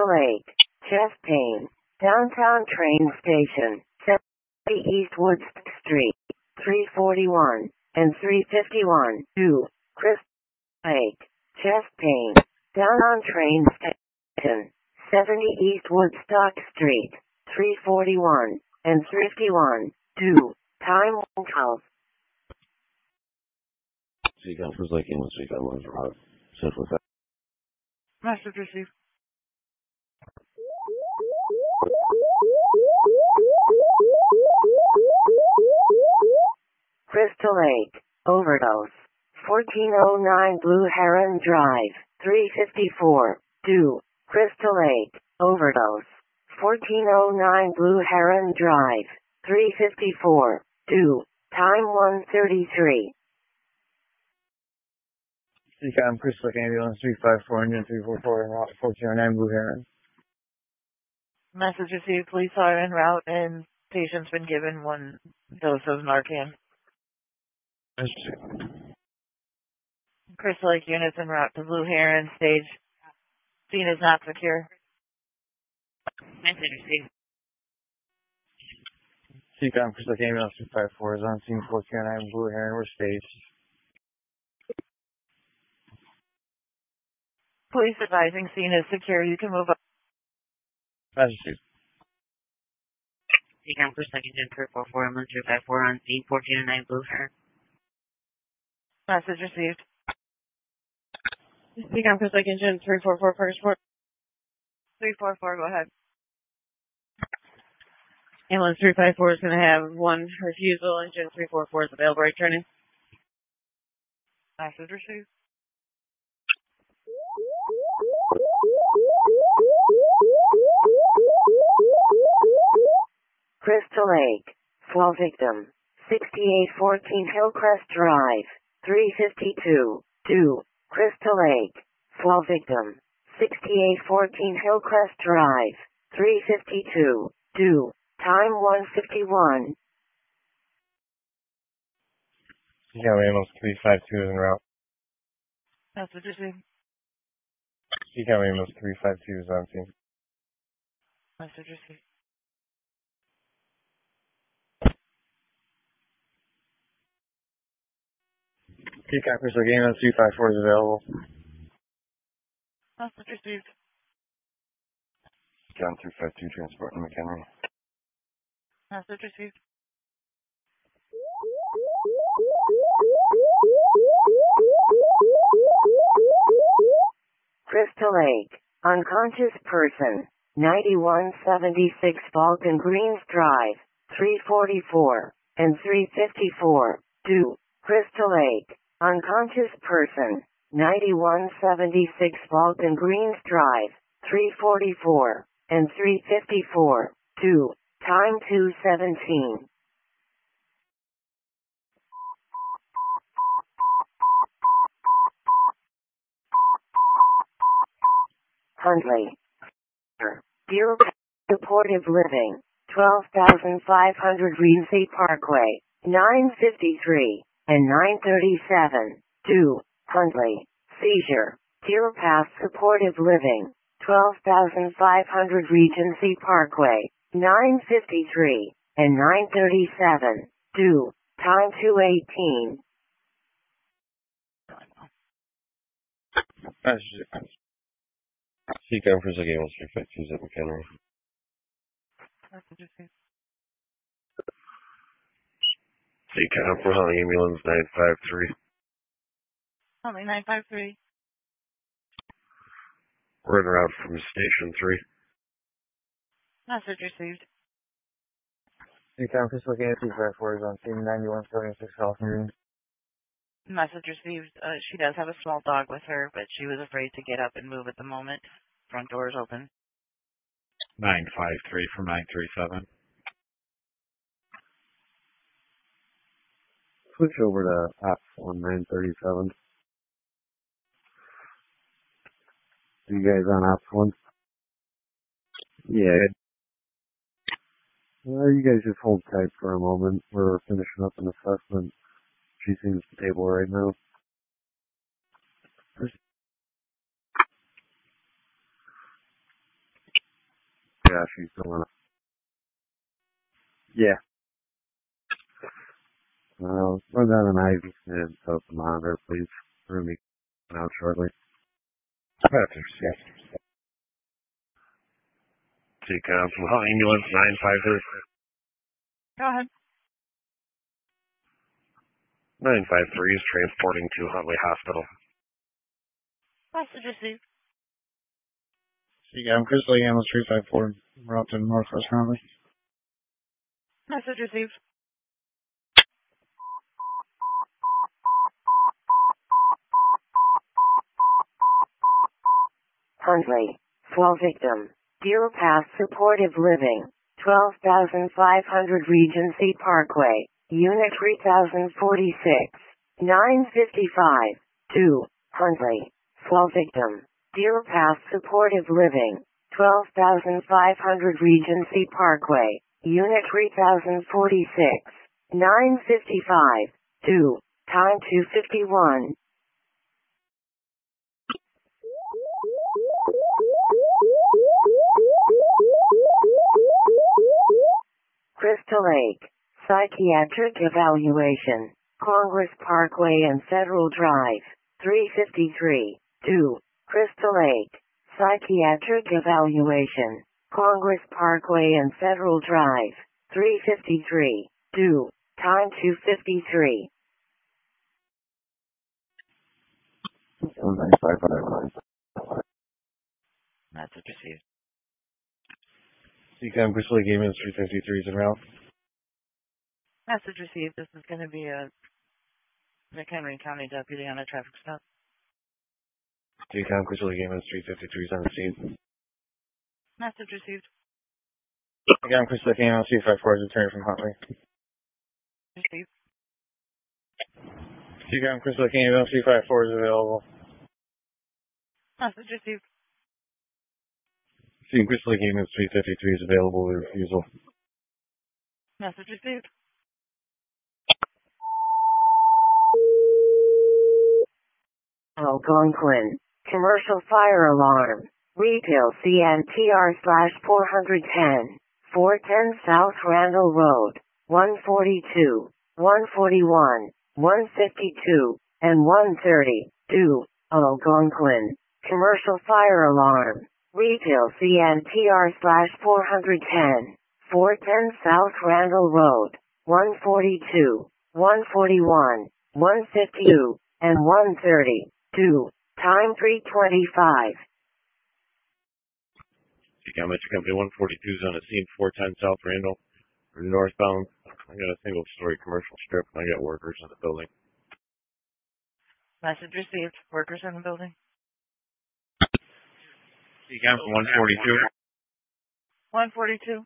Crystal Lake, chest pain, downtown train station, 70 East Wood Street, 341 and 351. 2. Crystal Lake, chest pain, downtown train station, 70 East Woodstock Street, 341 and 351. 2. Time 12. Seagull was like in Seagull was right. Set with that. Message received. Crystal Lake, overdose, 1409 Blue Heron Drive, 354. 2. Crystal Lake, overdose, 1409 Blue Heron Drive, 354. 2. Time 1:33. CCOM Crystal Lake Ambulance 354 engine 344 en route 1409 Blue Heron. Message received. Police are en route and patient's been given 1 dose of Narcan. Crystal Lake units en route to Blue Heron stage. Scene is not secure. Message received. CCOM Crystal Lake Ambulance 354 is on scene 1409 Blue Heron. We're staged. Police advising scene is secure. You can move up. Message. CCOM Crystal Lake Engine 344 Ambulance 354 on scene 1409 Blue Heron. Message received. CCOM Crystal Lake Engine 344 first floor. 344, go ahead. Ambulance 354 is going to have 1 refusal. Engine 344 is available. Returning. Message received. Crystal Lake, fall victim, 6814 Hillcrest Drive, 352. 2. Crystal Lake, fall victim, 6814 Hillcrest Drive, 352. 2. Time 1:51. CCOM Ambulance 352 is en route. Message received. CCOM Ambulance 352 is on scene. Message received. CCOM Crystal Lake Ambulance 354 is available. Message received. John 352 transporting McHenry. Message received. Crystal Lake, unconscious person, 9176 Falcon Greens Drive, 344 and 354. 2. Crystal Lake, unconscious person, 9176 Falcon Greens Drive, 344 and 354. 2. Time 2:17. Huntley, Deer Supportive Living, 12,500 Reensea Parkway, 953 and 937. 2. Huntley, seizure, Deer Path Supportive Living, 12,500 Regency Parkway, 953 and 937. 2. Time 2:18. CCOM Crystal Lake Ambulance 352 at McHenry. Message received. CCOM for Huntley Ambulance 953. Only 953. We're en route from Station 3. Message received. CCOM Crystal Lake Ambulance 354 is on scene 9176 Falcon Greens. Message received. She does have a small dog with her, but she was afraid to get up and move at the moment. Front door is open. 953 from 937. Switch over to Ops 1937. You guys on Ops 1? Yeah. You guys just hold tight for a moment. We're finishing up an assessment. She seems stable right now. Run down an IV and tell the monitor, please. We're going to be out shortly. Yes. TCOM from Hall Ambulance 953. Go ahead. 953 is transporting to Huntley Hospital. Message received. TCOM Crystal Lake Ambulance 354. We're out to Northwest Huntley. Message received. Huntley. Fall victim. Deer Pass Supportive Living. 12,500 Regency Parkway. Unit 3046. 955. 2. Huntley. Fall victim. Deer Pass Supportive Living. 12,500 Regency Parkway. Unit 3046. 955. 2. Time 251. Crystal Lake. Psychiatric Evaluation. Congress Parkway and Federal Drive. 353. 2. Crystal Lake. Psychiatric Evaluation. Congress Parkway and Federal Drive. 353. 2. Time 253. 955. Message received. TCOM Crystal Lake Ambulance 353 is en route. Message received. This is going to be a McHenry County deputy on a traffic stop. TCOM Crystal Lake Ambulance 353 is on the scene. Message received. TCOM Crystal Lake Ambulance 354 is returning from Huntley. Received. TCOM Crystal Lake Ambulance 354 is available. Message received. TCOM Crystal Lake Ambulance 353 is available with refusal. Message received. Algonquin. Commercial fire alarm. Retail CNTR/410. 410 South Randall Road. 142, 141, 152, and 130. 2. Algonquin. Commercial fire alarm. Retail CNTR/410. 410 South Randall Road. 142, 141, 152, and 130. 2. Time 325. TCOM Metro Company 142 is on the scene, 410 South Randall. We're northbound. I got a single-story commercial strip, and I got workers in the building. Message received. Workers in the building. TCOM from 142. 142.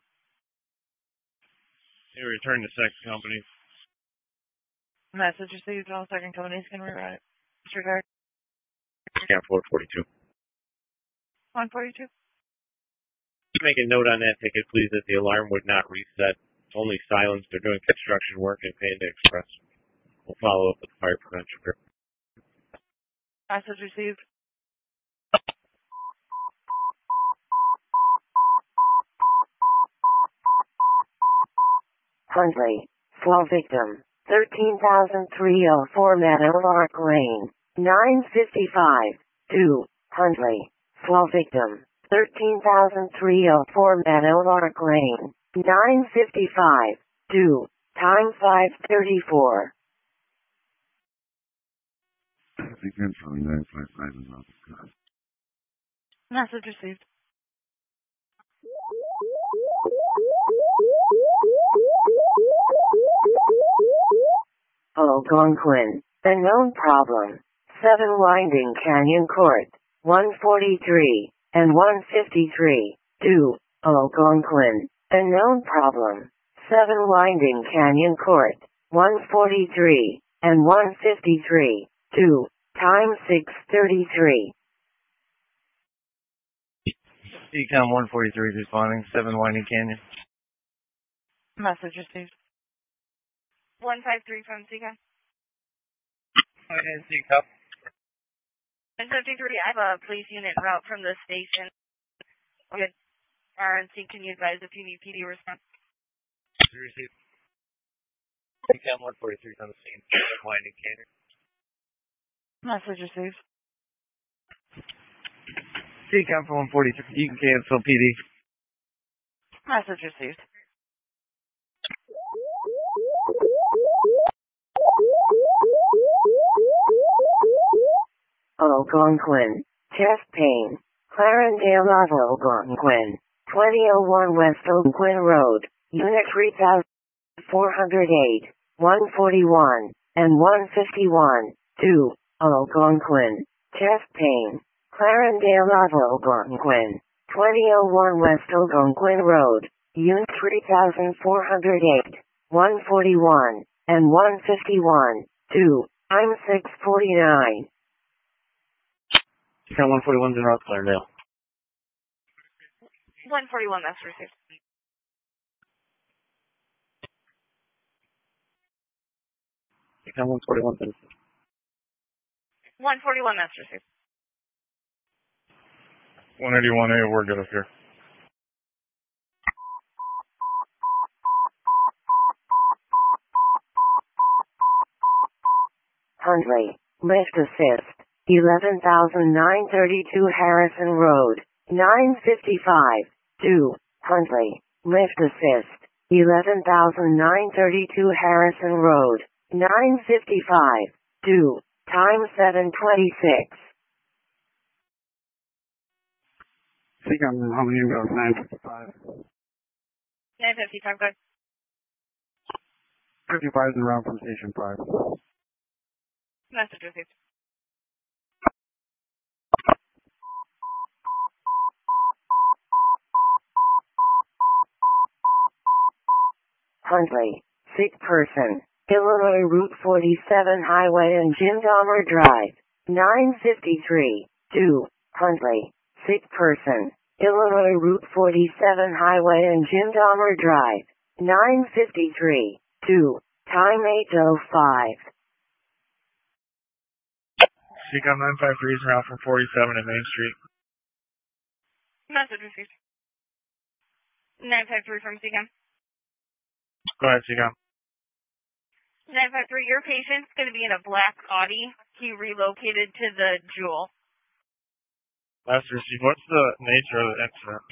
They return to sex company. Message received. All second companies can reroute. Disregard. TCOM 442. 142. Make a note on that ticket, please, that the alarm would not reset. It's only silenced. They're doing construction work in Panda Express. We'll follow up with the fire prevention group. Message received. Huntley. Fall victim. 13,304 Meadowlark Lane. 955. 2. Huntley. Fall victim. 13,304 Meadowlark Lane. 955. 2. Time 534. TCOM from 955 is not discussed. Message received. Algonquin. A known problem. 7 Winding Canyon Court. 143 and 153. 2. Algonquin. A known problem. 7 Winding Canyon Court. 143 and 153. 2. Time 6:33. TCOM 143 is responding. 7 Winding Canyon. Message received. 153 from CCOM. Okay, TCOM. 153, I have a police unit route from the station. Okay. RNC, can you advise if you need PD response? Received. CCOM 143 on the scene. Winding canyon. Message received. CCOM for 143. You can cancel PD. Message received. Algonquin. Chest pain. Clarendale of Algonquin. 2001 West Algonquin Road. Unit 3408, 141, and 151. 2. Algonquin. Chest pain. Clarendale of Algonquin. 2001 West Algonquin Road. Unit 3408, 141, and 151. 2. I'm 649. CCOM 141's in route, Clarendale. 141, that's received. CCOM 141, 141, that's received. 181A, we're good up here. Huntley. Lift assist. 11,932 Harrison Road. 955. 2. Huntley. Lift assist. 11,932 Harrison Road. 955. 2. Time 7:26. CCOM, how many ambulance? 955. 955, good. 55 is in route from Station 5. Message received. Huntley. Sick person. Illinois Route 47 Highway and Jim Dahmer Drive. 953. 2. Huntley. Sick person. Illinois Route 47 Highway and Jim Dahmer Drive. 953. 2. Time 8:05. CCOM 953 is in route from 47 and Main Street. Message received. 953 from CCOM. Go ahead, CCOM. 953, your patient's going to be in a black Audi. He relocated to the Jewel. Last receive. What's the nature of the accident?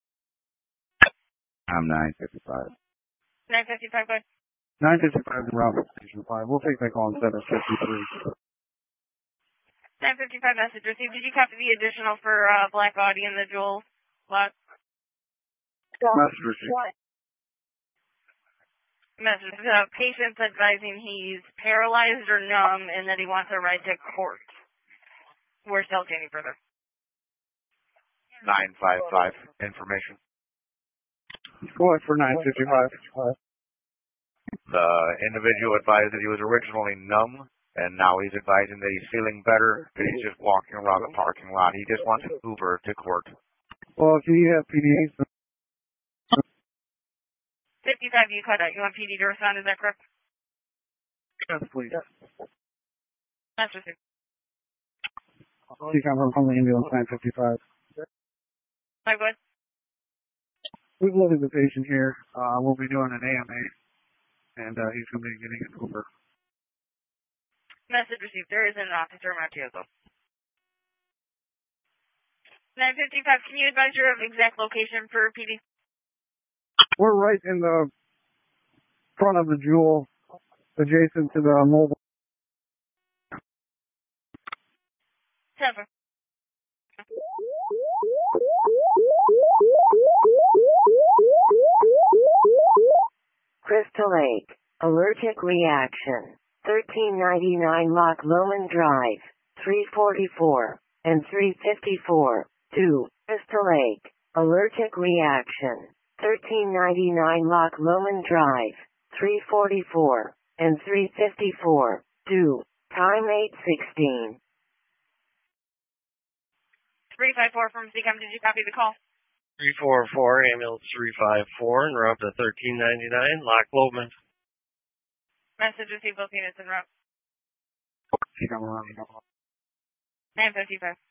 I'm 955. 955, good. 955 is in route from Station 5. We'll take that call instead of 53. 955, message received. Did you copy the additional for black Audi in the Jewel lot? Message received. Message. The patient's advising he's paralyzed or numb and that he wants a ride to court. Where's he'll take any further? 955 information. Go ahead for 955. The individual advised that he was originally numb, and now he's advising that he's feeling better, and he's just walking around the parking lot. He just wants an Uber to court. Well, can you have PDA? 55, you cut out. You want PD to respond, is that correct? Yes, please. That's received. CCOM from the ambulance 955. My good. We've loaded the patient here. We'll be doing an AMA, and he's going to be getting an Uber. Message received. There is an officer around here, though. 955, can you advise your exact location for PD? We're right in the front of the Jewel, adjacent to the mobile. 7. Crystal Lake. Allergic reaction. 1399 Loch Lomond Drive. 344 and 354. 2. Crystal Lake. Allergic reaction. 1399 Loch Lomond Drive. 344 and 354. 2. Time 8:16. 354 from CCOM. Did you copy the call? 344, ambulance 354, en route to 1399, Loch Lomond. Message received, both units en route. CCOM around. 955.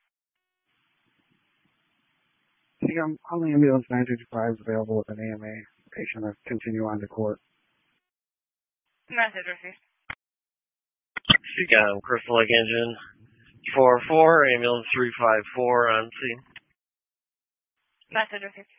CCOM on the ambulance 955 is available with an AMA. Patient to continue on to court. Message received. Seacom, Crystal Lake Engine 44, ambulance 354 on scene. Message received.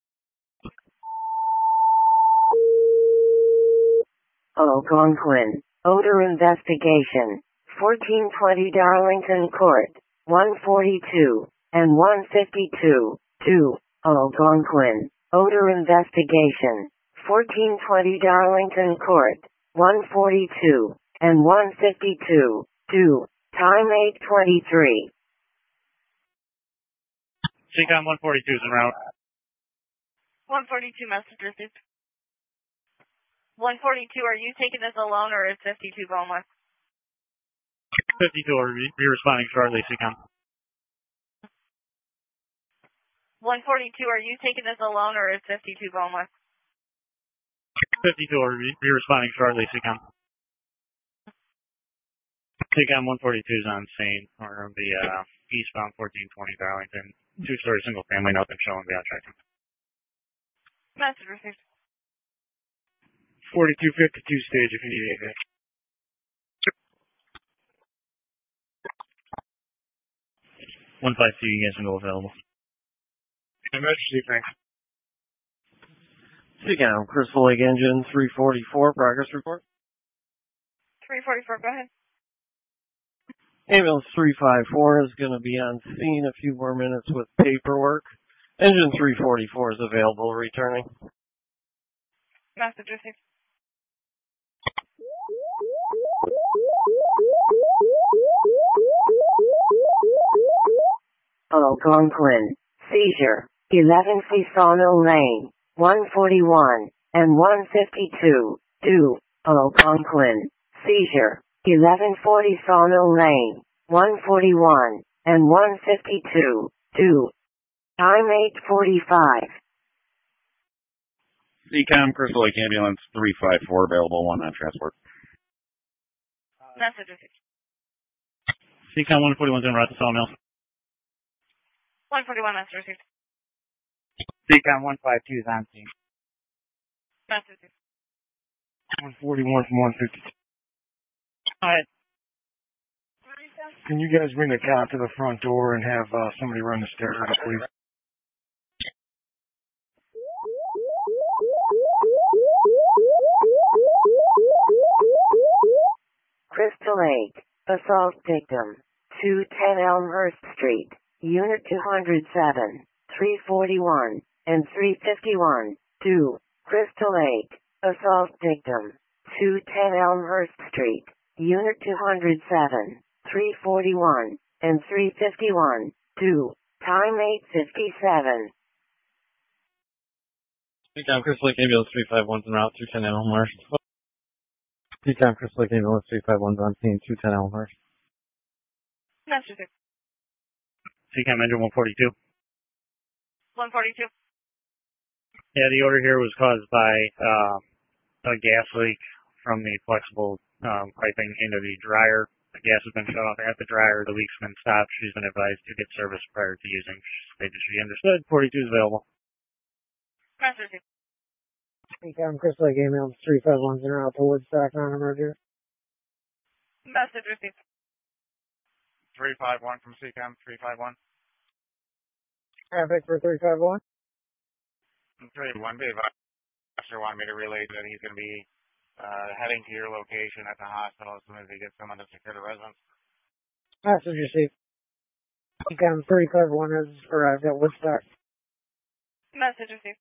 Algonquin. Odor investigation. 1420 Darlington Court. 142 and 152. 2. Algonquin. Odor investigation. 1420 Darlington Court. 142 and 152. 2. Time 8:23. Seacom 142 is en route. 142 message received. 142, are you taking this alone or is 52 going with? 52 will be responding shortly, Seacom. 142, are you taking this alone or is 52 going with? 52 will be responding shortly, Seacom. Seacom 142 is on scene. We're on the eastbound 1420 Darlington. Two-story single family, nothing showing beyond tracking. Message received. 4252 stage if you need anything. One 5 2, you guys can go available. Emergency, thanks. Seacom, Crystal Lake Engine 344, progress report. 344, go ahead. Ambulance 354 is going to be on scene a few more minutes with paperwork. Engine 344 is available, returning. Message received. Algonquin. Seizure. 11 Fisano Lane. 141 and 152. 2. Algonquin. Seizure. 1140 Sano Lane. 141 and 152. 2. Time 8:45. Seacom, Crystal Lake Ambulance 354, available, 1 on transport. Message received. Seacom 141 is en route to Sawmill. 141, message received. Seacom 152 is on scene. Message received. 141 from 152. Alright. Can you guys bring the cop to the front door and have somebody run the stairs, please? Crystal Lake. Assault victim. 210 Elmhurst Street. Unit 207, 341, and 351. 2. Crystal Lake. Assault victim. 210 Elmhurst Street. Unit 207, 341, and 351. 2. Time 8:57. Seacom, Crystal Lake Ambulance 351 is en route, 210 Elmhurst. Seacom, Crystal Lake Ambulance 351 is on scene, 210 Elmhurst. Message received. Seacom engine 142. 142. Yeah, the order here was caused by a gas leak from the flexible piping into the dryer. The gas has been shut off at the dryer. The leak's been stopped. She's been advised to get service prior to using. She understood. 42 is available. Message received. Seacom, Crystal Lake Ambulance 351 is en route to Woodstock, non-emergent. Message received. 351 from Seacom, 351. Traffic for 351. 351, Dave. Officer wanted me to relay that he's going to be heading to your location at the hospital as soon as he gets someone to secure the residence. Message received. Seacom 351 has arrived at Woodstock. Message received.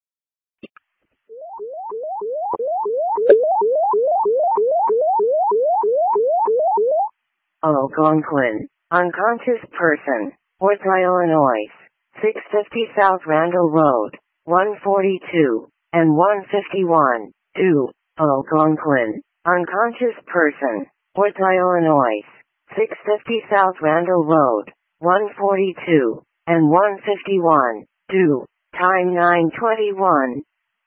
Algonquin. Unconscious person. Worth, Illinois. 650 South Randall Road. 142 and 151. 2. Algonquin. Unconscious person. Worth, Illinois. 650 South Randall Road. 142 and 151. 2. Time 9:21.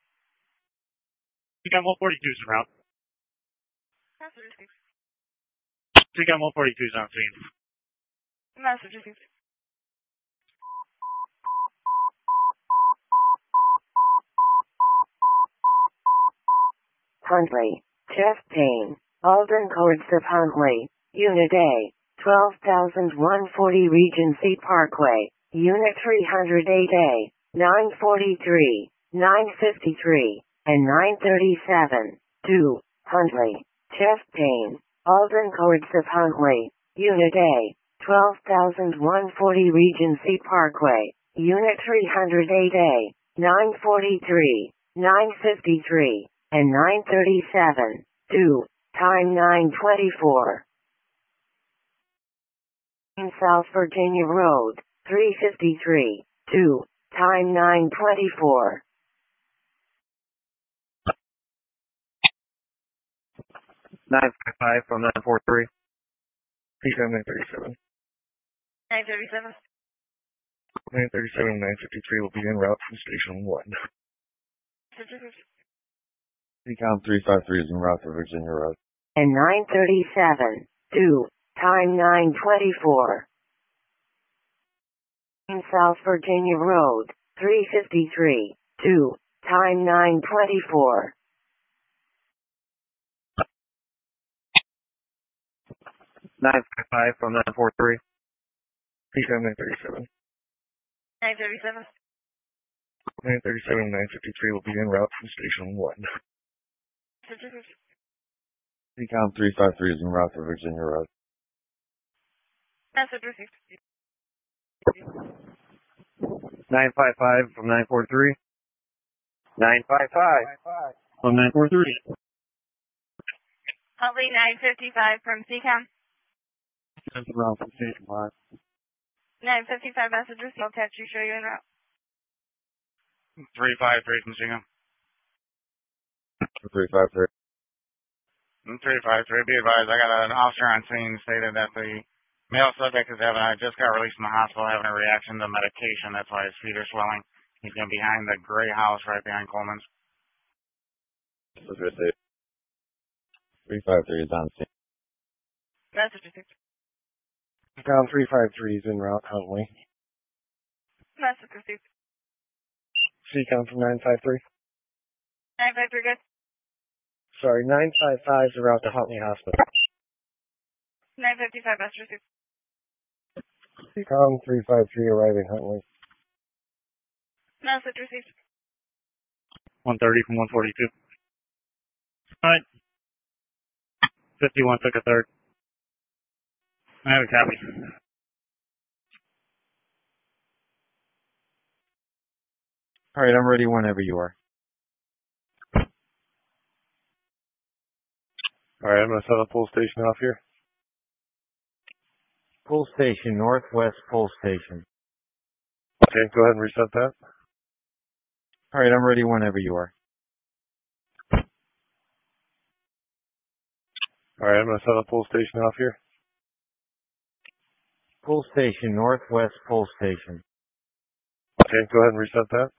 Seacom 142 is en route. Message received. Seacom 142 is on scene. Message received. Huntley. chest pain. Alden Courts of Huntley, Unit A, 12,140 Regency Parkway, Unit 308A, 943, 953, and 937. 2. Huntley, chest pain. Alden Courts of Huntley, Unit A, 12,140 Regency Parkway, Unit 308A, 943, 953, and 937. 2. Time 9:24. In South Virginia Road, 353. 2. Time 9:24. 955 from 943. P-Cam 937. 937. 937 and 953 will be en route from Station 1. P-Cam 353 is en route to Virginia Road. And 937. 2. Time 9:24. In South Virginia Road, 353. 2. Time 9:24. 955 from 943. P-Cam 937. 937. 937 and 953 will be en route from Station 1. P-Cam 353 is en route to Virginia Road. Message received. 955 from 943. 955 from 943. Huntley 955 from CCOM. That's around from Station 5. 955 message received. I'll text you, show you en route. 353 from Singham. 353. 353, be advised, I got an officer on scene stated that the male subject just got released from the hospital having a reaction to medication. That's why his feet are swelling. He's going to be behind the gray house right behind Coleman's. 353 is on scene. Message received. P-Cam 353 is en route, Huntley. Message received. C-Cam from 953. 953 good. Sorry, 955 is en route to Huntley Hospital. 955 message received. C-Cam 353 arriving Huntley. Message received. 130 from 142. Alright. 51 took a third. I have a copy. Alright, I'm ready whenever you are. Alright, I'm going to set up pull station off here. Pull station, northwest pull station. Okay, go ahead and reset that. Alright, I'm ready whenever you are. Alright, I'm going to set up pull station off here. Pull station, northwest pull station. Okay, go ahead and reset that.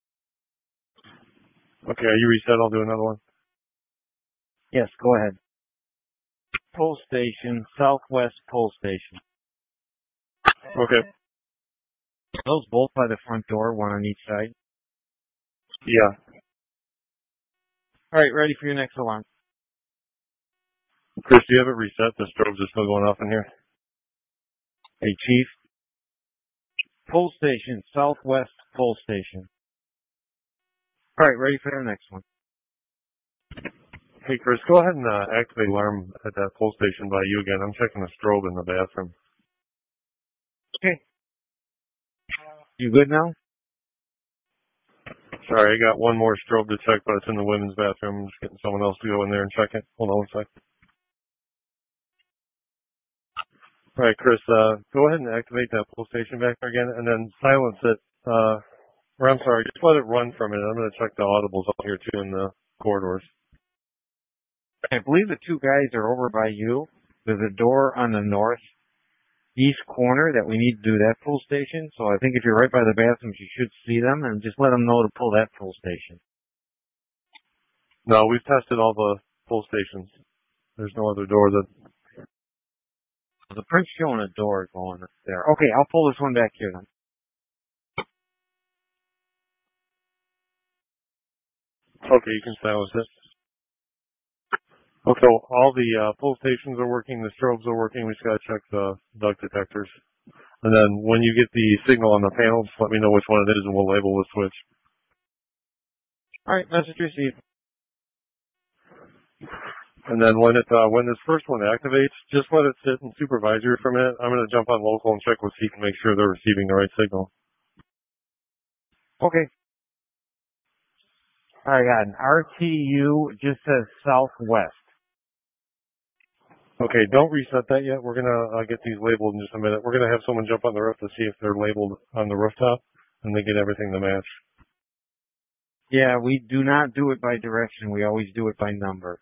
Okay, are you reset? I'll do another one. Yes, go ahead. Pull station, southwest pull station. Okay. Those both by the front door, one on each side. Yeah. Alright, ready for your next alarm. Chris, do you have it reset? The strobes are still going off in here. Hey, Chief. Pull station, southwest pull station. Alright, ready for the next one. Hey, Chris, go ahead and activate alarm at that pull station by you again. I'm checking the strobe in the bathroom. Okay. You good now? Sorry, I got one more strobe to check, but it's in the women's bathroom. I'm just getting someone else to go in there and check it. Hold on one sec. All right, Chris, go ahead and activate that pull station back there again, and then silence it. Or I'm sorry, just let it run for a minute. I'm going to check the audibles out here too in the corridors. I believe the two guys are over by you. There's a door on the northeast corner that we need to do that pull station. So I think if you're right by the bathrooms, you should see them, and just let them know to pull that pull station. No, we've tested all the pull stations. There's no other door that... The print's showing a door going up there. Okay, I'll pull this one back here then. Okay, you can silence it. Okay, so all the pull stations are working, the strobes are working. We just got to check the duct detectors. And then when you get the signal on the panel, just let me know which one it is and we'll label the switch. All right, message received. And then when this first one activates, just let it sit in supervisory for a minute. I'm going to jump on local and check with Seek and make sure they're receiving the right signal. Okay. I got an RTU, just says southwest. Okay, don't reset that yet. We're going to get these labeled in just a minute. We're going to have someone jump on the roof to see if they're labeled on the rooftop and they get everything to match. Yeah, we do not do it by direction. We always do it by number.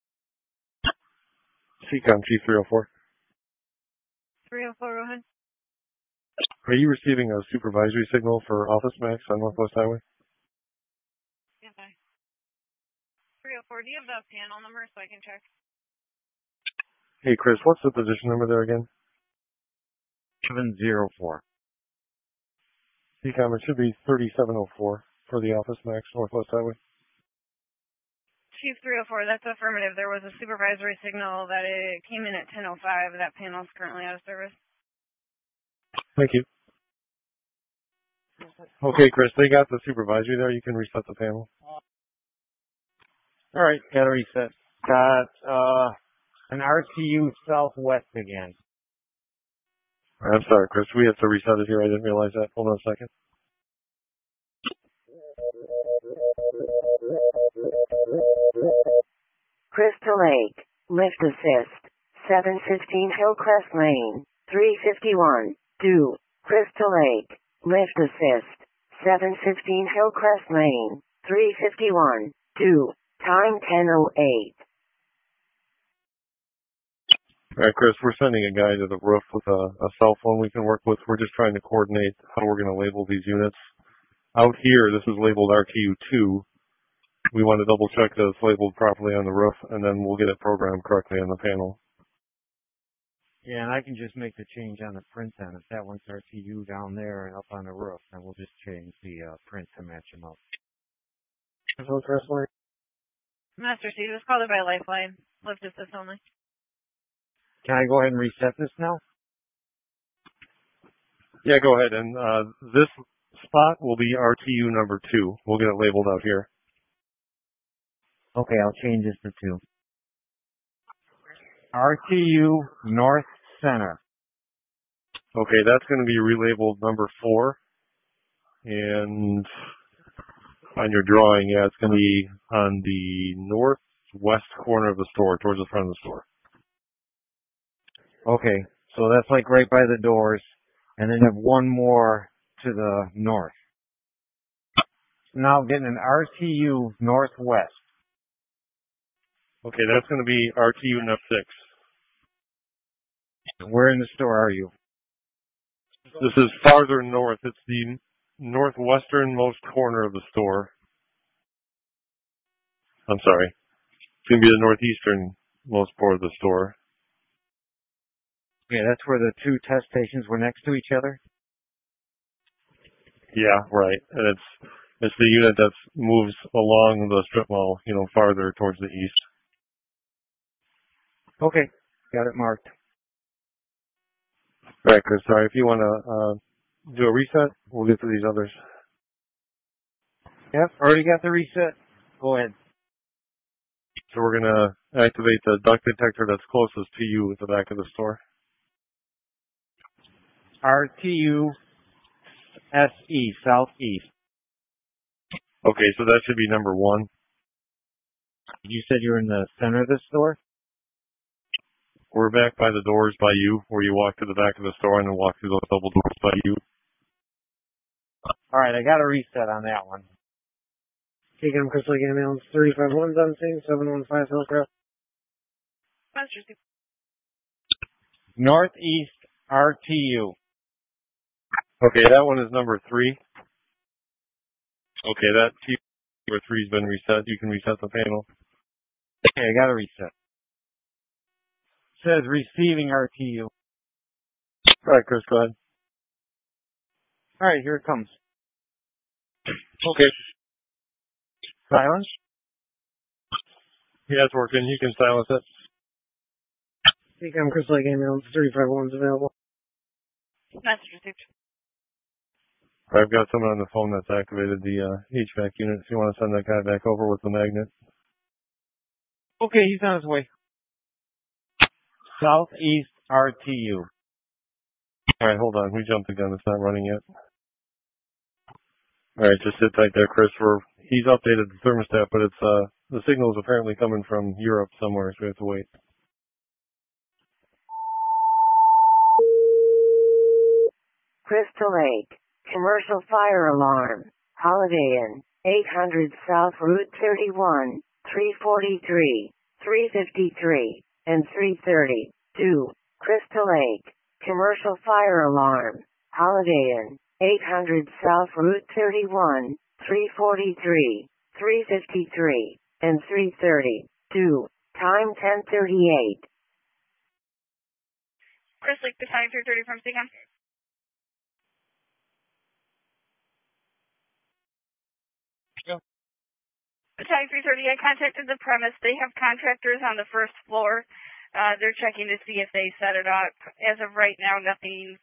CCOM Chief 304. 304, go ahead. Are you receiving a supervisory signal for Office Max on Northwest Highway? Yeah, bye. 304, do you have the panel number so I can check? Hey, Chris, what's the position number there again? 704. CCOM, it should be 3704 for the Office Max Northwest Highway. Chief 304, that's affirmative. There was a supervisory signal that it came in at 10:05. That panel is currently out of service. Thank you. Okay, Chris, they got the supervisory there. You can reset the panel. All right, got to reset. Got an RTU southwest again. I'm sorry, Chris. We have to reset it here. I didn't realize that. Hold on a second. Crystal Lake, lift assist, 715 Hillcrest Lane, 351, do, Crystal Lake, lift assist, 715 Hillcrest Lane, 351, do, time 10:08. All right, Chris, we're sending a guy to the roof with a cell phone we can work with. We're just trying to coordinate how we're going to label these units. Out here, this is labeled RTU2. We want to double check that it's labeled properly on the roof, and then we'll get it programmed correctly on the panel. Yeah, and I can just make the change on the print then. If that one's RTU down there and up on the roof, then we'll just change the print to match them up. Master C, was called by Lifeline. Lift assist only. Can I go ahead and reset this now? Yeah, go ahead. And this spot will be RTU number 2. We'll get it labeled out here. Okay, I'll change this to 2. RTU North Center. Okay, that's going to be relabeled number 4. And on your drawing, yeah, it's going to be on the northwest corner of the store, towards the front of the store. Okay, so that's like right by the doors, and then have one more to the north. Now getting an RTU Northwest. Okay, that's going to be RTU number 6. Where in the store are you? This is farther north. It's the northwesternmost corner of the store. I'm sorry. It's going to be the northeasternmost part of the store. Okay, that's where the 2 test stations were next to each other? Yeah, right. And it's the unit that moves along the strip mall, farther towards the east. Okay, got it marked. All right, Chris. Sorry, if you want to do a reset, we'll get to these others. Yep, already got the reset. Go ahead. So we're going to activate the duct detector that's closest to you at the back of the store. RTU SE, southeast. Okay, so that should be number 1. You said you were in the center of the store? We're back by the doors by you, where you walk to the back of the store and then walk through those double doors by you. All right, I got a reset on that one. Taking Crystal Lake Ambulance 351's on scene, 715 Hillcrest. Master C. Northeast RTU. Okay, that one is number 3. Okay, that number 3's been reset. You can reset the panel. Okay, I got a reset. It says receiving RTU. All right, Chris, go ahead. All right, here it comes. Okay. Silence. Yeah, it's working. You can silence it. CCOM Crystal Lake Ambulance 351's available. Message received. I've got someone on the phone that's activated the HVAC unit. If you want to send that guy back over with the magnet. Okay, he's on his way. Southeast RTU. All right, hold on. We jumped the gun. It's not running yet. All right, just sit tight there, Chris. He's updated the thermostat, but it's the signal is apparently coming from Europe somewhere, so we have to wait. Crystal Lake, commercial fire alarm, Holiday Inn, 800 South Route 31, 343, 353, and 330. 2. Crystal Lake, commercial fire alarm, Holiday Inn, 800 South Route 31, 343, 353, and 330. 2. Time 10:38. Crystal Lake, Battalion 330 from CCOM. Battalion 330, I contacted the premise. They have contractors on the first floor. They're checking to see if they set it up. As of right now, nothing.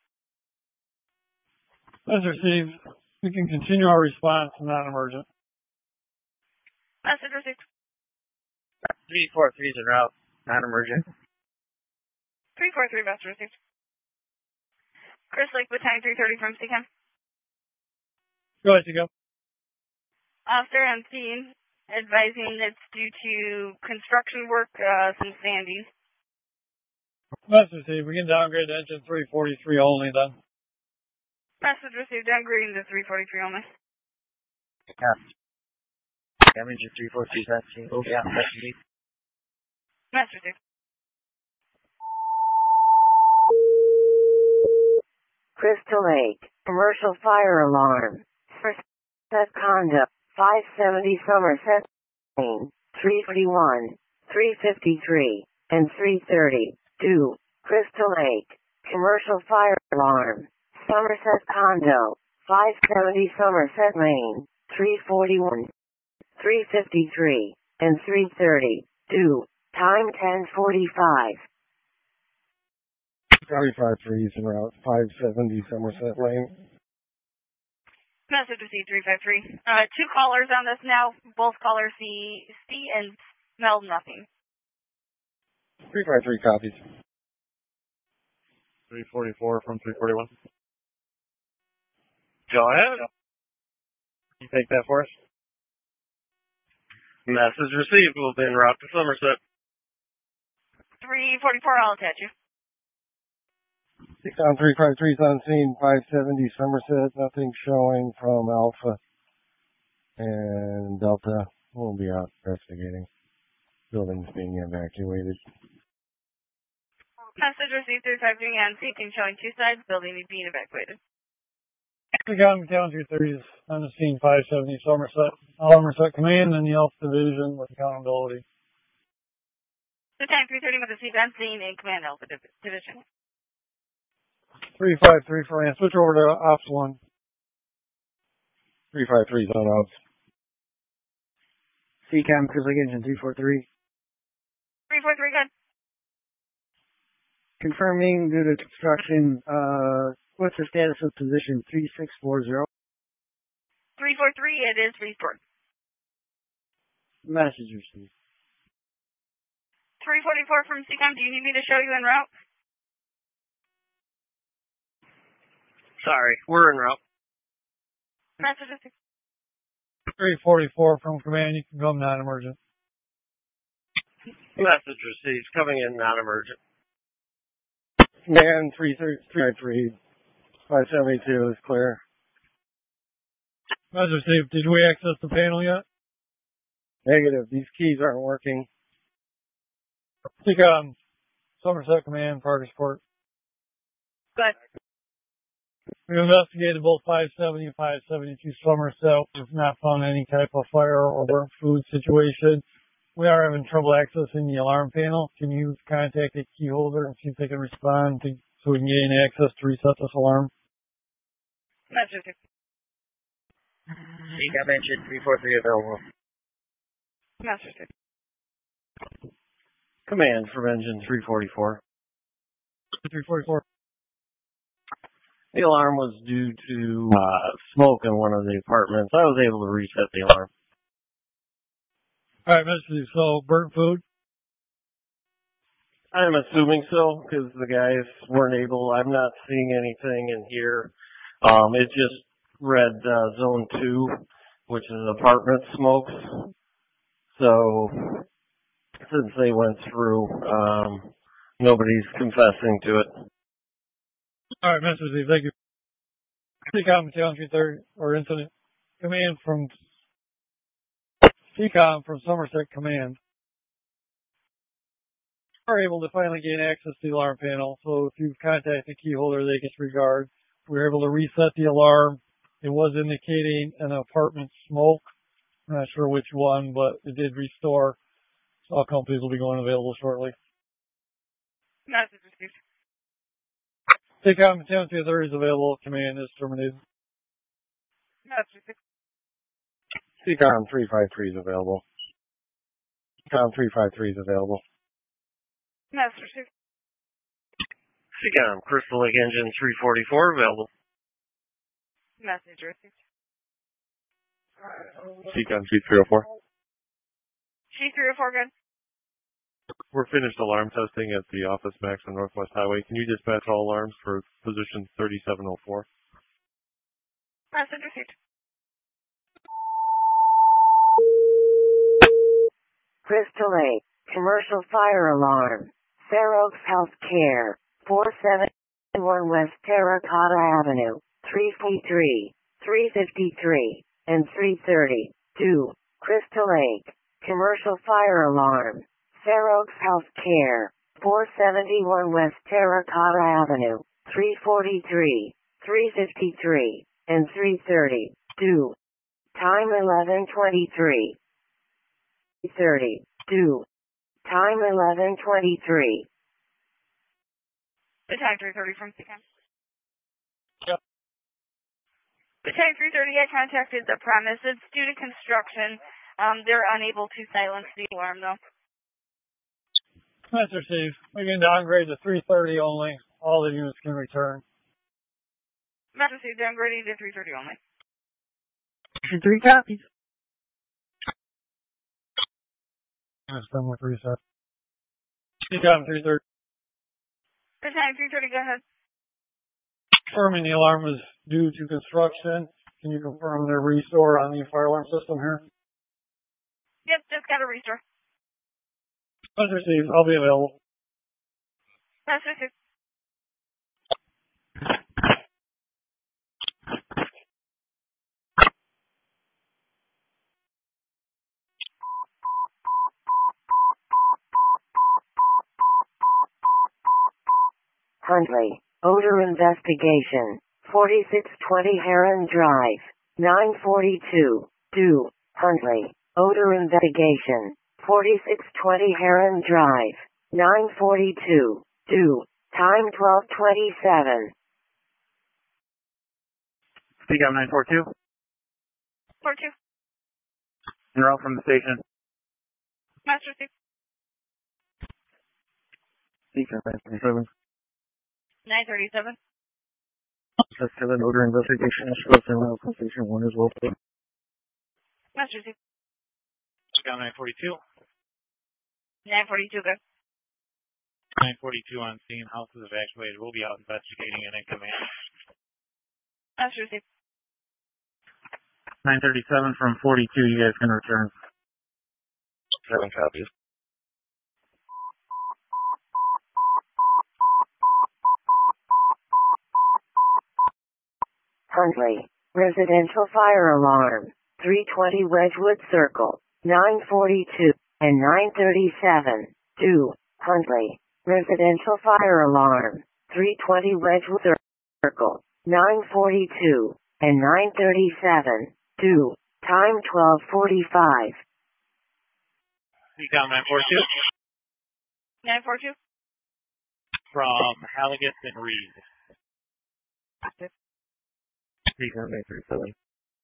As received. We can continue our response to non-emergent. Message received. 343 is en route. Non-emergent. 343, message received. Crystal Lake, Battalion 330 from CCOM. Go ahead, you go. Officer on scene, advising it's due to construction work, some sanding. Message received. We can downgrade to engine 343 only then. Message received, downgrading to 343 only. Yeah. Engine 343 is on scene. Oh, yeah, message received. Message received. Crystal Lake, commercial fire alarm, Somerset Condo, 570 Somerset Lane, 341, 353, and 330. 2. Crystal Lake, commercial fire alarm, Somerset Condo, 570 Somerset Lane, 341, 353, and 330. 2. Time 10:45. 353 is en route. 570 Somerset Lane. Message received 353. Two callers on this now. Both callers see and smell nothing. 353 copies. 344 from 341. Go ahead. You take that for us? Message received. We'll be en route to Somerset. 344, I'll attach you. 353 is on scene. 570 Somerset. Nothing showing from Alpha and Delta. We'll be out investigating. Buildings being evacuated. Message received 353 on seeking showing two sides. Building being evacuated. We got Battalion 330s on the scene 570 Somerset. Somerset Command and the Alpha Division with accountability. Battalion 330 with the seat on scene and Command Alpha Division. 353 for land. Switch over to Ops 1. 353 is on Ops. CCOM Crystal Lake Engine 343. 343, good. Confirming due to construction, what's the status of position 3640? 343, it is restored. Message received. 344 from CCOM, do you need me to show you en route? Sorry, we're en route. Message received. 344 from Command, you can come non-emergent. Message received. Coming in non-emergent. Command 333. 572 is clear. Message received. Did we access the panel yet? Negative. These keys aren't working. CCOM, Somerset Command, Progress Report. Good. We investigated both 570 and 572 Somerset. We've not found any type of fire or burnt food situation. We are having trouble accessing the alarm panel. Can you contact the key holder and see if they can respond so we can gain access to reset this alarm? Message received. CCOM Engine 343 available. Message received. Command from engine 344. 344. The alarm was due to smoke in one of the apartments. I was able to reset the alarm. All right, Mr. Steve, so burnt food? I'm assuming so, because the guys weren't able. I'm not seeing anything in here. It just read zone 2, which is apartment smokes. So since they went through, nobody's confessing to it. All right, Mr. Steve, thank you. CCOM 330, or incident command from CCOM from Somerset Command. Are able to finally gain access to the alarm panel. So if you've contacted the key holder, they get regard. We were able to reset the alarm. It was indicating an apartment smoke. I'm not sure which one, but it did restore. So all companies will be going available shortly. Message received. CCOM 10230 is available. Command is terminated. Message received. CCOM 353 is available. CCOM 353 is available. Message received. CCOM Crystal Lake engine 344 available. Message received. CCOM G304. G304 good. We're finished alarm testing at the Office Max on Northwest Highway. Can you dispatch all alarms for position 3704? Message received. Crystal Lake, commercial fire alarm. Fair Oaks Healthcare, 471 West Terracotta Avenue, 353, 353, and 330. 2. Crystal Lake, commercial fire alarm. Fair Oaks Healthcare, 471 West Terracotta Avenue, 343, 353, and 330. 2. Time 11:23. 30. 2. Time 11:23. The time 330 from CCOM. Yep. The time 330, I contacted the premise. It's due to construction. They're unable to silence the alarm, though. Mr. Steve, we can downgrade to 330 only. All the units can return. Message received. Downgrading to 330 only. 3 copies. That's done with reset. CCOM 330. The time 330, go ahead. Confirming the alarm was due to construction. Can you confirm the restore on the fire alarm system here? Yep, just got a restore. Message received. I'll be available. Message received. Huntley, odor investigation. 4620 Heron Drive, 942. 2. Huntley, odor investigation. 4620 Heron Drive, 942. 2. Time 12:27. CCOM 942. 42. En route from the station. Message received. CCOM 937. 937. That's an odor investigation. Express en route from station 1 as well. Message received. CCOM 942. 942, good. 942 on scene. House is evacuated. We'll be out investigating and in command. Message received. 937 from 42. You guys can return. 7 copies. Huntley, residential fire alarm. 320 Wedgewood Circle, 942 and 937. 2. Huntley, residential fire alarm. 320 Wedgewood Circle, 942 and 937. 2. Time 12:45. CCOM 942. 942. From Halligan and Reed. CCOM 937.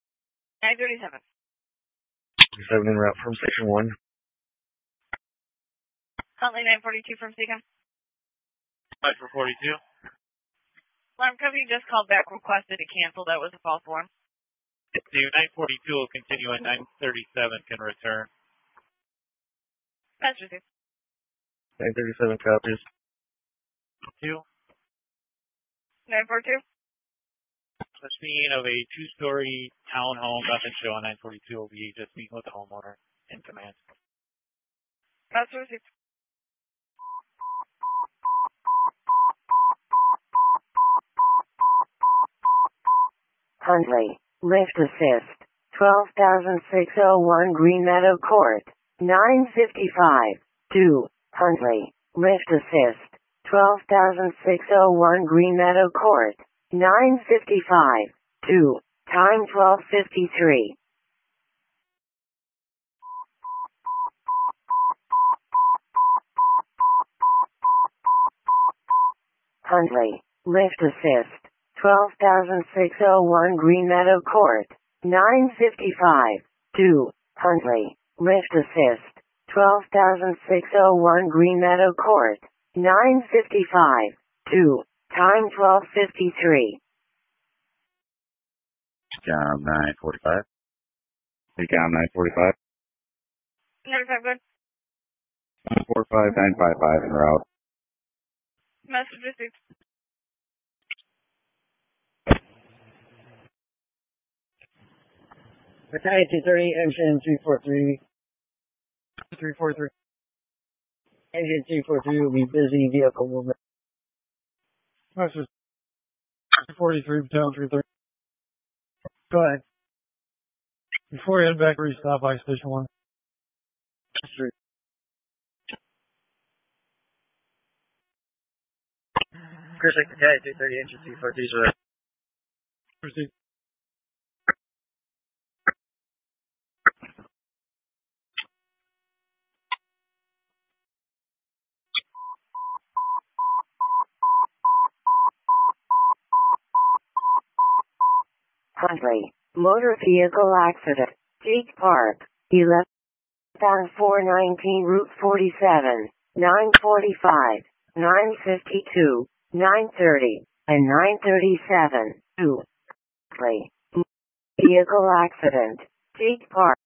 937. 7 en route from station 1. Huntley 942 from Seacom. 42. Alarm company just called back, requested to cancel. That was a false alarm. So 942 will continue at 937 can return. That's received. 937 copies. 2. 942. The scene of a two-story townhome, nothing show on 942 will be just meeting with the homeowner in command. That's received. Huntley, lift assist, 12,601 Green Meadow Court, 955, 2, Huntley, lift assist, 12,601 Green Meadow Court, 955, 2, time 12:53. Huntley, lift assist, 12,601 Green Meadow Court, 955, 2, Huntley, lift assist, 12,601 Green Meadow Court, 955, 2, time 12:53. Seacom 945. Seacom 945. 95 good. 945 955 en route. Message received. Battalion 230, engine 343. 343. Engine 343 will be busy vehicle movement. Message 43, Battalion 330. Go ahead. Before you head back, restop by Station 1. Street. Chris, Battalion 230, engine 343 is right. Proceed. Huntley, motor vehicle accident, Jake Park, 11,419 Route 47, 945, 952, 930, and 937, 2. Huntley, vehicle accident, Jake Park,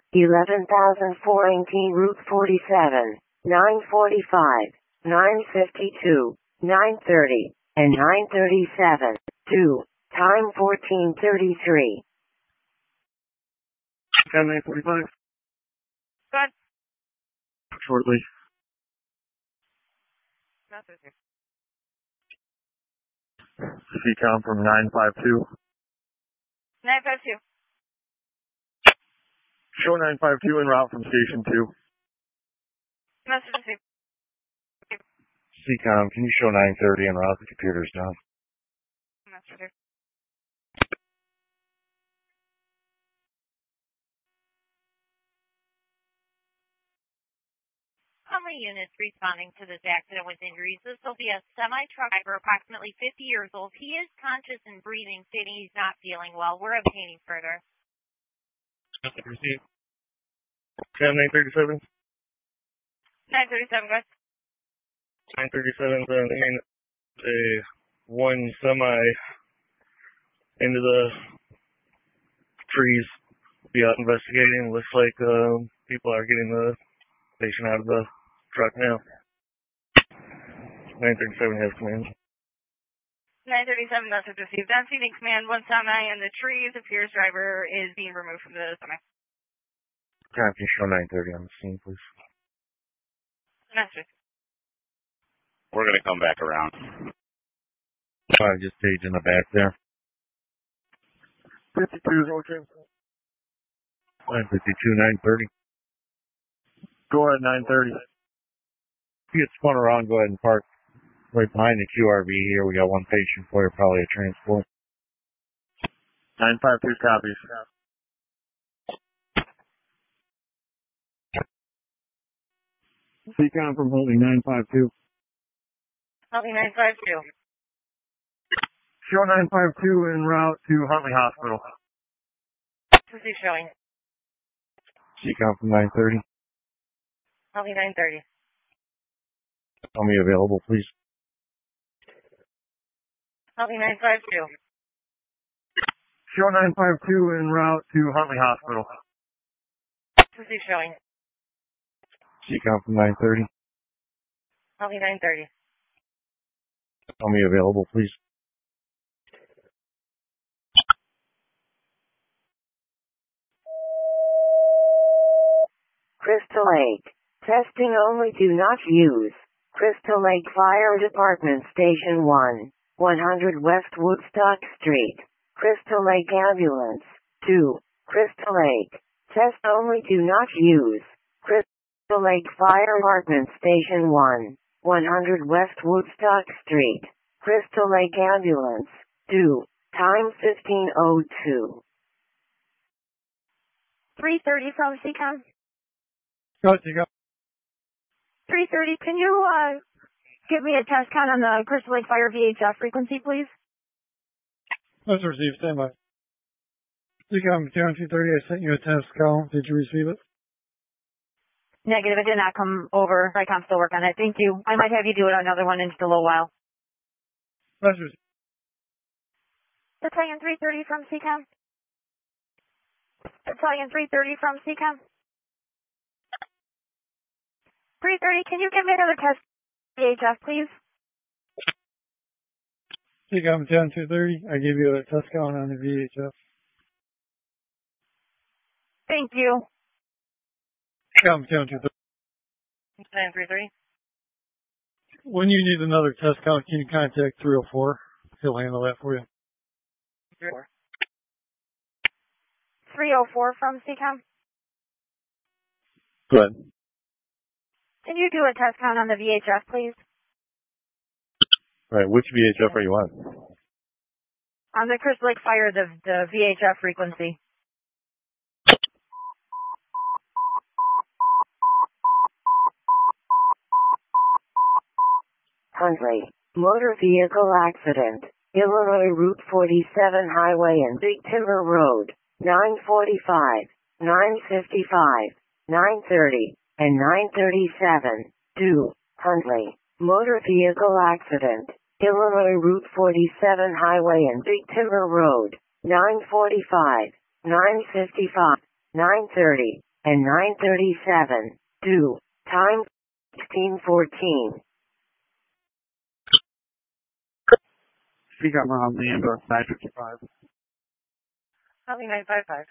11,419 Route 47, 945, 952, 930, and 937, 2. Time 14:33. 945. Good. Shortly. That's received. Seacom from 952. 952. Show 952 en route from Station 2. Message received. Seacom, can you show 930 en route? The computer's down. Message received. Huntley units responding to this accident with injuries. This will be a semi-truck driver, approximately 50 years old. He is conscious and breathing, stating he's not feeling well. We're obtaining further. Message received. 937. 937, guys. 937 in a one semi into the trees. Be out investigating. Looks like people are getting the station out of the truck now. 937 has command. 937, message received. On scene command, one semi in the trees. Appears driver is being removed from the semi. Can you show 930 on the scene, please? Message. We're going to come back around. Just stage in the back there. 52 is okay. 952, 930. Go ahead, 930. If you get spun around, go ahead and park right behind the QRV here. We got one patient for you, probably a transport. 952 copies. Seacom from holding 952. Huntley 952. Show 952 en route to Huntley Hospital. This is showing. Seacom from 930. Huntley 930. Tell me available, please. Huntley 952. Show 952 en route to Huntley Hospital. Receive showing. CCOM from 930. Huntley 930. Tell me available, please. Crystal Lake. Testing only, do not use. Crystal Lake Fire Department Station 1, 100 West Woodstock Street. Crystal Lake Ambulance. 2, Crystal Lake. Test only, do not use. Crystal Lake Fire Department Station 1, 100 West Woodstock Street. Crystal Lake Ambulance. 2, time 15:02. 330 from CCOM. Go ahead, go. 330, can you give me a test count on the Crystal Lake Fire VHF frequency, please? Let's receive. Stand by. CCOM 230, I sent you a test call. Did you receive it? Negative, it did not come over. I'm still working on it. Thank you. I might have you do another one in just a little while. Let's receive. Battalion 330 from CCOM. Battalion 330 from CCOM. 330, can you give me another test VHF, please? CCOM 230, I gave you a test count on the VHF. Thank you. CCOM 230. 933. When you need another test count, can you contact 304? He'll handle that for you. 304 from CCOM. Go ahead. Can you do a test count on the VHF, please? All right, which VHF are you on? On the Crystal Lake Fire, the VHF frequency. Huntley. Motor vehicle accident. Illinois Route 47 Highway and Big Timber Road. 945, 955, 930, and 937. 2. Huntley. Motor vehicle accident. Illinois Route 47 Highway and Big Timber Road. 945, 955, 930, and 937. 2. Time 16:14. CCOM on the ambulance 955. Huntley 955.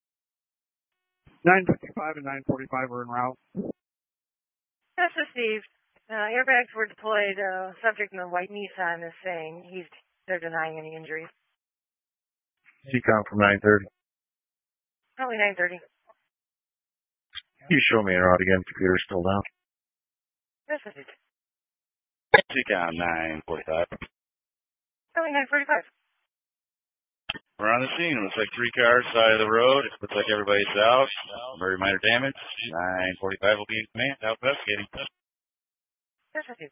955 and 945 are en route. That's received. Airbags were deployed. Subject in the white Nissan is saying they're denying any injuries. CCOM from 930. Huntley 930. You show me en route again. Computer's still down. That's received. CCOM 945. Huntley 945. We're on the scene. It looks like 3 cars side of the road. It looks like everybody's out. Very minor damage. 945 will be in command. Out investigating. That's received.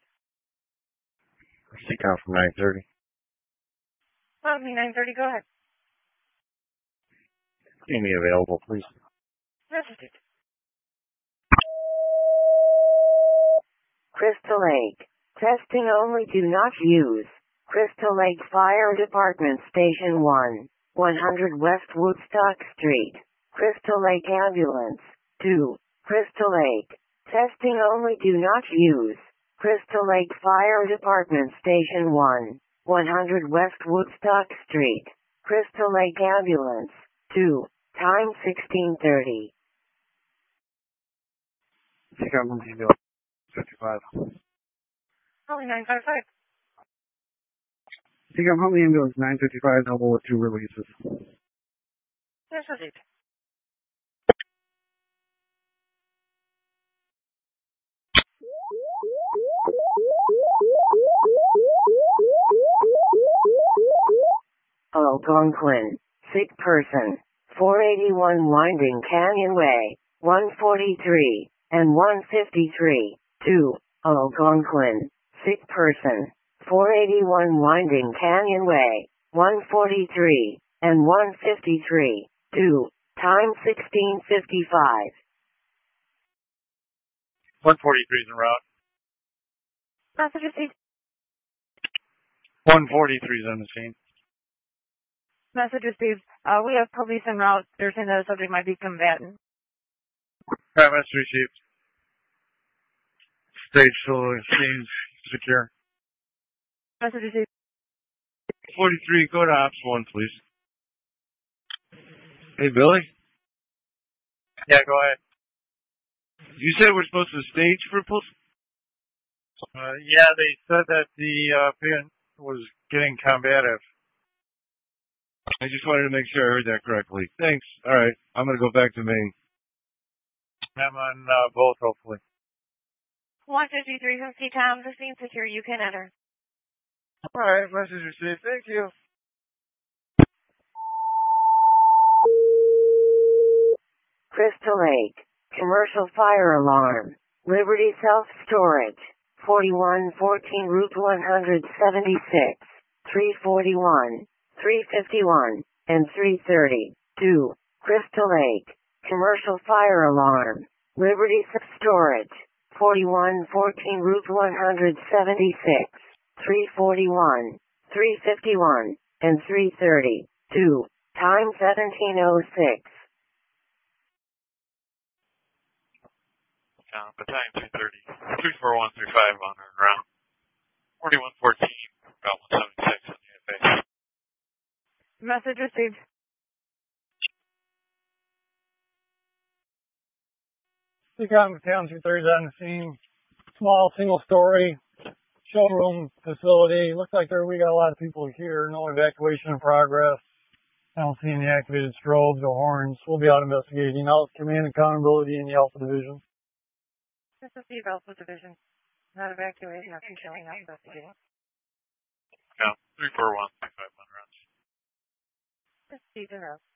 CCOM from 930. Huntley 930, go ahead. Keep me available, please. That's received. Crystal Lake. Testing only, do not use. Crystal Lake Fire Department Station 1, 100 West Woodstock Street. Crystal Lake Ambulance. 2. Crystal Lake. Testing only, do not use. Crystal Lake Fire Department Station 1, 100 West Woodstock Street. Crystal Lake Ambulance. 2. Time 16:30. CCOM on the ambulance 55. Huntley 955. CCOM on the ambulance 955, double with 2 releases. That's received. Algonquin. Sick person. 481 Winding Canyon Way. 143 and 153. 2. Algonquin. Sick person. 481 Winding Canyon Way. 143 and 153. 2. Time 16:55. 143 is en route. Message received. 143 is on the scene. Message received. We have police en route. They're saying that the subject might be combatant. Alright, message received. Stage scene secure. Message received. 43, go to Ops 1, please. Hey, Billy? Yeah, go ahead. You said we're supposed to stage for police? Yeah, they said that the patient was getting combative. I just wanted to make sure I heard that correctly. Thanks. All right. I'm going to go back to Maine. I'm on both, hopefully. 15350 Tom, the scene secure. You can enter. All right. Message received. Thank you. Crystal Lake. Commercial fire alarm. Liberty Self-Storage. 4114 Route 176. 341. 351. And 330. 2. Crystal Lake. Commercial fire alarm. Liberty Self-Storage. 4114 Route 176. 341. 351. And 330. 2. Time 1706. Battalion 230, 341, 35 on our ground. 4114, about 176 on the base. Message received. Seacom Battalion 230 is on the scene. Small single-story showroom facility. Looks like we got a lot of people here. No evacuation in progress. I don't see any activated strobes or horns. We'll be out investigating. Out command and accountability in the Alpha Division. This is Steve Alpha Division. Not evacuating, not controlling, not investigating. Yeah, 341, 351 rounds. This is Steve en route.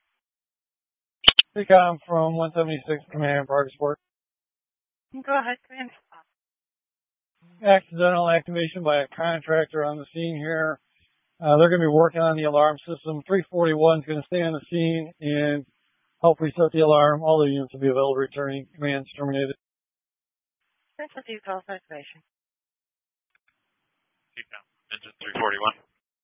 Seacom from 176 Command, progress report. Go ahead, command. Accidental activation by a contractor on the scene here. They're going to be working on the alarm system. 341 is going to stay on the scene and help reset the alarm. All the units will be available returning. Command's terminated. This is Steve False activation. CPAM, engine 341.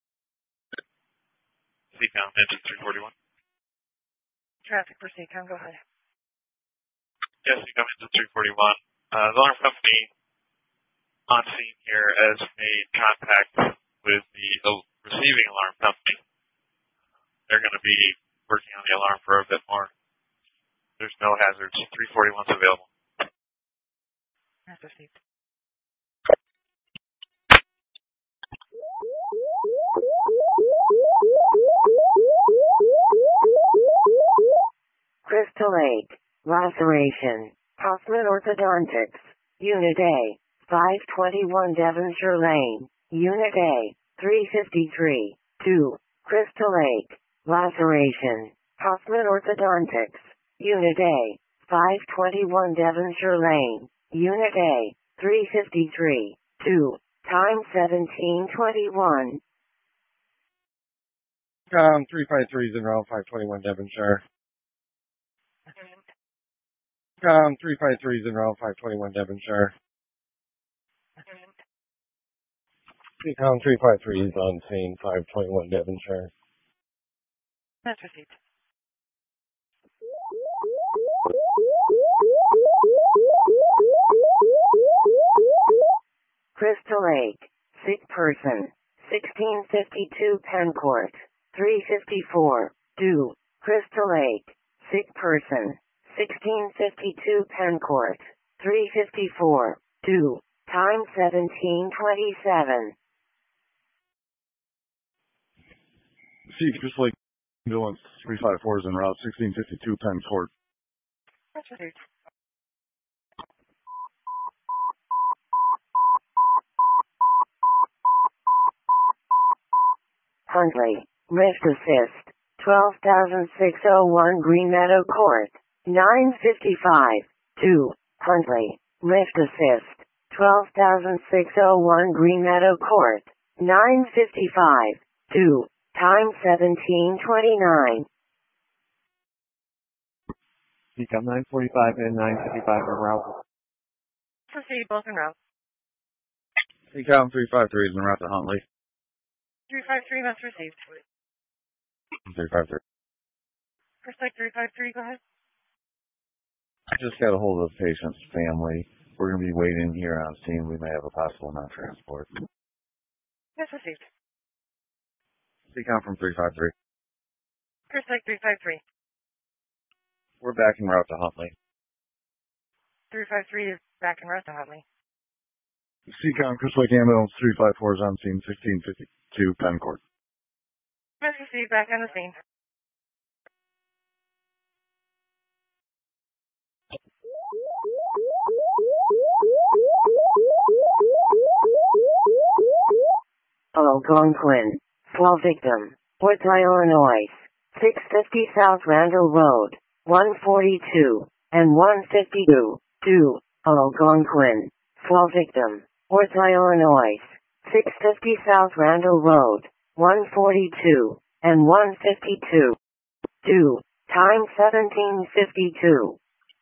CPAM, engine 341. Traffic for CCOM, go ahead. Yes, CPAM, engine 341. The alarm company on scene here has made contact with the receiving alarm company. They're going to be working on the alarm for a bit more. There's no hazards. 341's available. That's received. Crystal Lake. Laceration. Hoffman Orthodontics. Unit A. 521 Devonshire Lane. Unit A. 353. 2. Crystal Lake. Laceration. Hoffman Orthodontics. Unit A. 521 Devonshire Lane. Unit A. 353. 2. Time 1721. 353 is in route 521 Devonshire. 353 is in route 521 Devonshire. Seacom 353 is on scene 521 Devonshire. That's received. Crystal Lake. Sick person. 1652 Pencourt. 354. 2. Crystal Lake. Sick person. 1652 Pencourt. 354. 2. Time 1727. Crystal Lake ambulance 354 is en route 1652 Pencourt. That's received. Huntley. Lift assist. 12,601 Green Meadow Court. 955. 2. Huntley. Lift assist. 12,601 Green Meadow Court. 955. 2. Time 1729. Seacom 945 and 955 are route. This is Steve, both en route. CCOM 353 is en route to Huntley. 353, must received. 353. First Lake 353, go ahead. I just got a hold of the patient's family. We're going to be waiting here on scene. We may have a possible non-transport. Yes, received. CCOM from 353. First Lake 353. We're back en route to Huntley. 353 is back in route to Huntley. CCOM, Crystal Lake Ambulance 354 is on scene, 1652 Penn Court. Must received, back on the scene. Algonquin. Fall victim. Fort Illinois. 650 South Randall Road. 142 and 152. 2. Algonquin. Fall victim. Fort Illinois. 650 South Randall Road. 142 and 152. 2. Time 1752.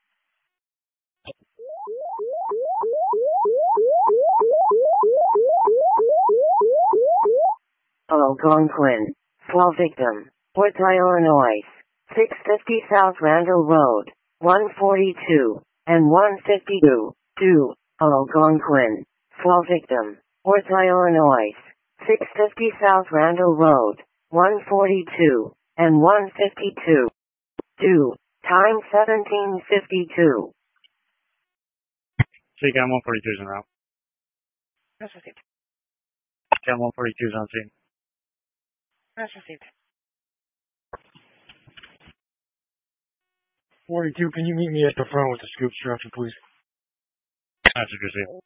Algonquin. Fall victim. Fort Illinois. 650 South Randall Road. 142 and 152. 2. Algonquin. Fall victim. Fort Illinois. 650 South Randall Road. 142 and 152. 2. Time 1752. CCOM 142 is en route. Yes, received. CCOM 142 is on scene. Yes, received. 42, can you meet me at the front with the scoop structure, please? Message received.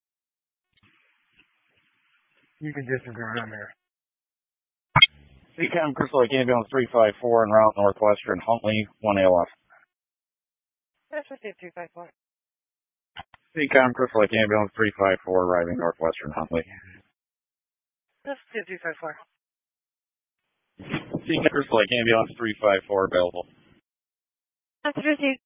You can disregard, I'm here. CCOM Crystal Lake Ambulance 354 en route northwestern Huntley, 1 ALF. Yes, received, 354. CCOM Crystal Lake Ambulance 354 arriving northwestern Huntley. Yes, received, 354. CCOM Crystal Lake Ambulance 354 available. Yes, received.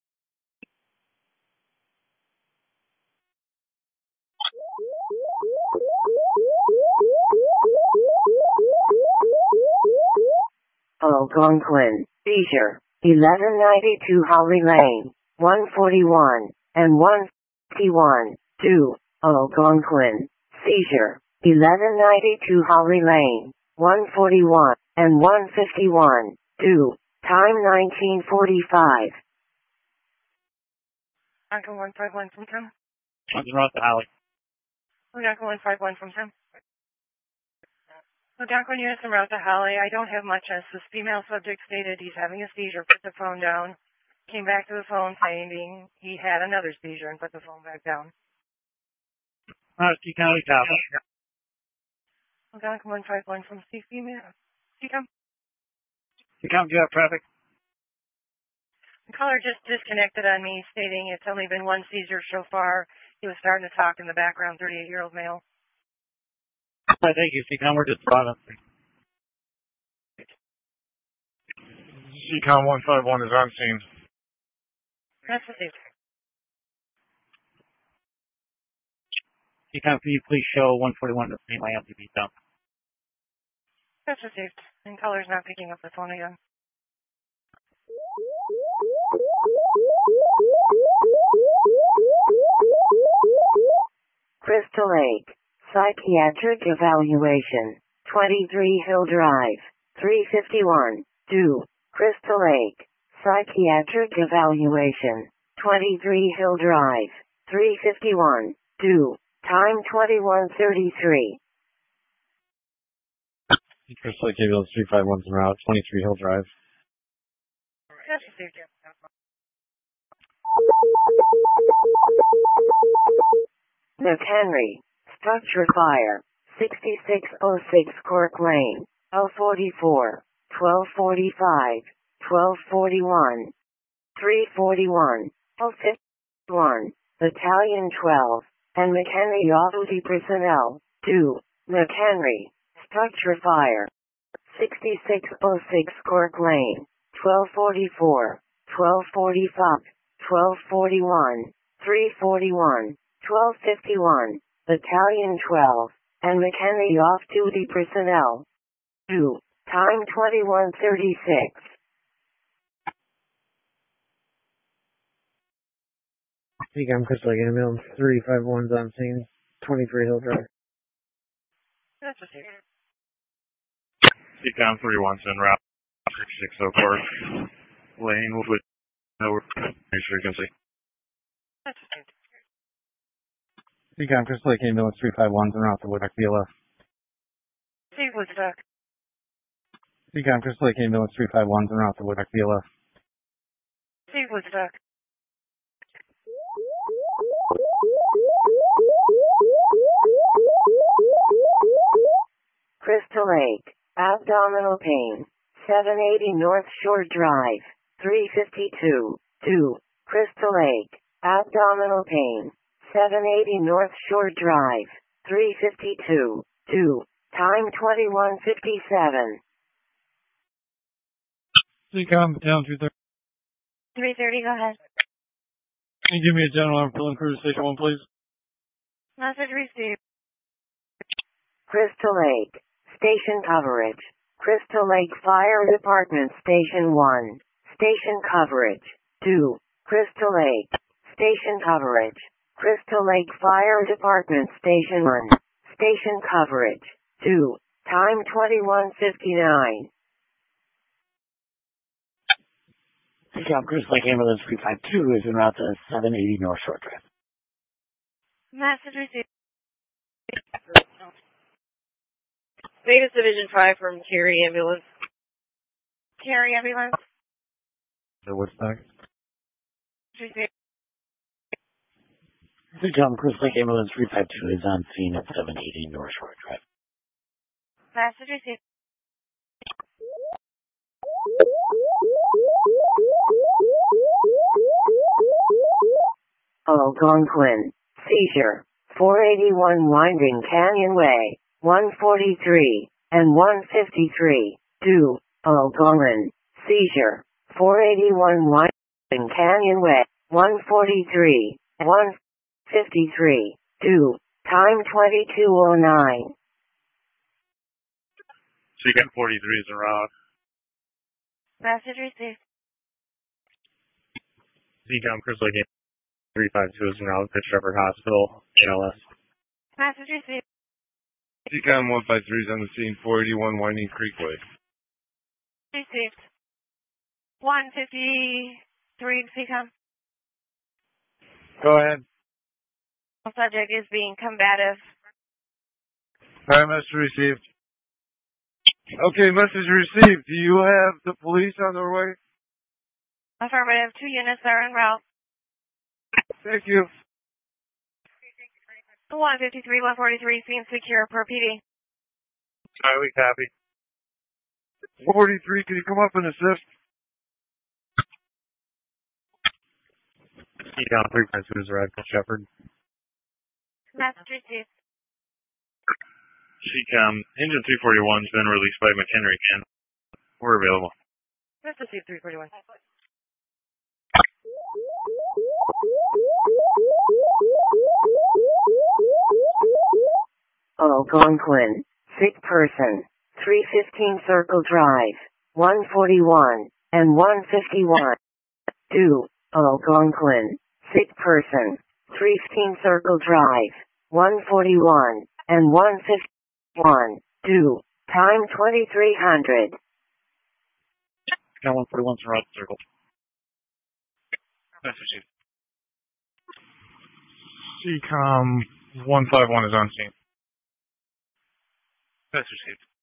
Algonquin. Seizure. 1192 Holly Lane. 141 and 151. 2. Algonquin. Seizure. 1192 Holly Lane. 141 and 151. 2. Time 1945. Algonquin 151 from Tim. I'm en route to Holly. Algonquin 151 from Tim. Algonquin units en route to Holly. I don't have much as this female subject stated he's having a seizure, put the phone down. Came back to the phone saying he had another seizure and put the phone back down. County Top. Algonquin 151 from C female. CCOM. CCOM, do you have traffic? The caller just disconnected on me, stating it's only been one seizure so far. He was starting to talk in the background, 38-year-old male. Thank you, CCOM. We're just brought up. CCOM 151 is on scene. That's received. CCOM, can you please show 141 to my LTV dump? That's received. And caller's not picking up the phone again. Crystal Lake. Psychiatric evaluation. 23 Hill Drive. 351. 2. Crystal Lake. Psychiatric evaluation. 23 Hill Drive. 351. 2. Time 21:33. Crystal Lake Ambulance 351 en route, 23 Hill Drive. That's received. McHenry. Structure fire. 6606 Cork Lane. L44. 1245. 1241. 341. L51. Battalion 12. And McHenry off-duty personnel. 2. McHenry. Structure fire. 6606 Cork Lane. 1244. 1245. 1241. 341. 1251. Battalion 12, and McKinney off-duty personnel. 2. Time 21:36. I'm Chris Lake, ambulance 351's on scene, 23 Hill Drive. That's just here. Econ 31's en route. 604 Lane with no frequency. That's just here. Econ Chris Lake, ambulance 351's en route to Woodstock BLF. Steve Woodstock. Econ Chris Lake, ambulance 351's en route to Woodstock BLF. Steve Woodstock. Crystal Lake, abdominal pain, 780 North Shore Drive, 352, 2. Crystal Lake, abdominal pain, 780 North Shore Drive, 352, 2. Time 21:57. CCOM, down 230. 330, go ahead. Can you give me a general arm filling crew to station 1, please? Message received. Crystal Lake, station coverage. Crystal Lake Fire Department Station 1, station coverage. 2. Crystal Lake, station coverage. Crystal Lake Fire Department Station 1, station coverage. 2. Time 21:59. CCOM Crystal Lake ambulance 352 is en route to 780 North Shore Drive. Message received. Vegas Division 5 from Cary Ambulance. Cary Ambulance. The Woodstock. Received. CCOM Crystal Lake ambulance 352 is on scene at 780 North Shore Drive. Message received. Algonquin, seizure, 481 Winding Canyon Way, 143, and 153, 2. Algonquin, seizure, 481 Winding Canyon Way, 143, 153, 2. Time 22:09. CCOM 43 is en route. Message received. CCOM Chris Lake 352 is en route to Shepherd Hospital, ALS. Message received. CCOM 153 is on the scene, 481 Winding Creek Way. Received. 153 CCOM. Go ahead. Subject is being combative. Alright, message received. Okay, message received. Do you have the police on their way? Affirmative. 2 units are en route. Thank you. 153, 143 seems secure per PD. Alright, we copy. 43, can you come up and assist? CCOM 352 is arrived at Shepherd. Message received. CCOM, engine 341's been released by McHenry again. We're available. Let's just see 341. Algonquin, sick person, 315 Circle Drive, 141, and 151. 2. Algonquin, sick person, 315 Circle Drive, 141, and 151. 2. Time 2300. CCOM 141's en route to Circle. Message received. CCOM 151 is on scene. Message received.